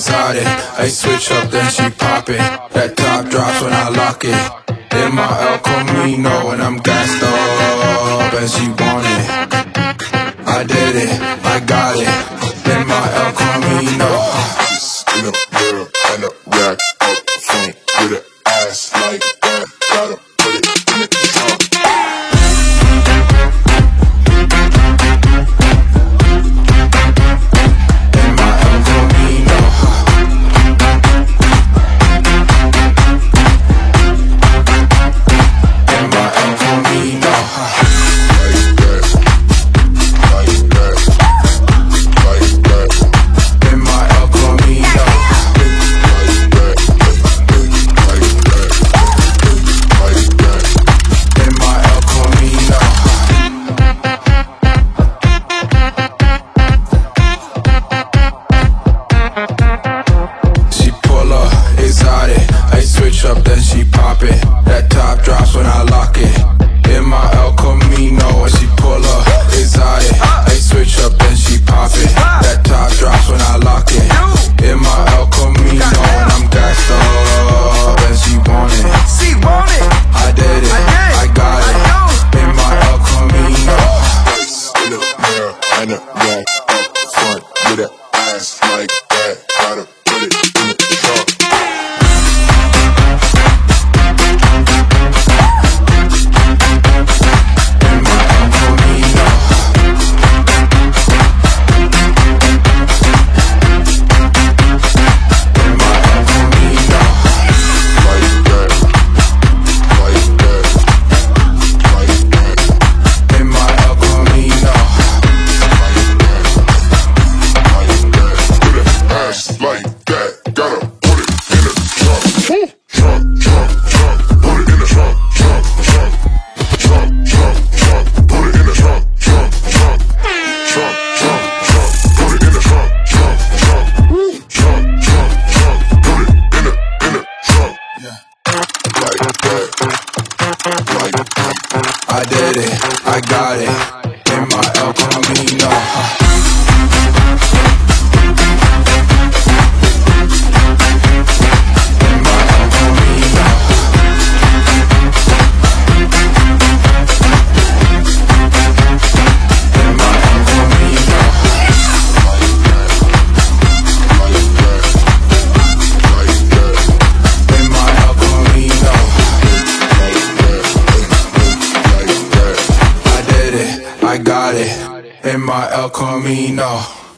exotic. I switch up, then she pop it. That top drops when I lock it. In my El Camino, and I'm gassed up, and she want it. I did it, I got it. In my El Camino. In the mirror and the rack up front with an ass like that. Gotta put it in the trunk. In my El Camino. In my El Camino. Up, then she pop it. That top drops when I lock it. In my El Camino, and she pull up, exotic. I switch up, then she pop it. That top drops when I lock it. In my El Camino, and I'm gassed up, and she want it. I did it, I got it. In my El Camino. In the mirror and the rack up front with an ass like that. Gotta put it in the trunk. I did it, I got it. In my El Camino. I got it in my El Camino.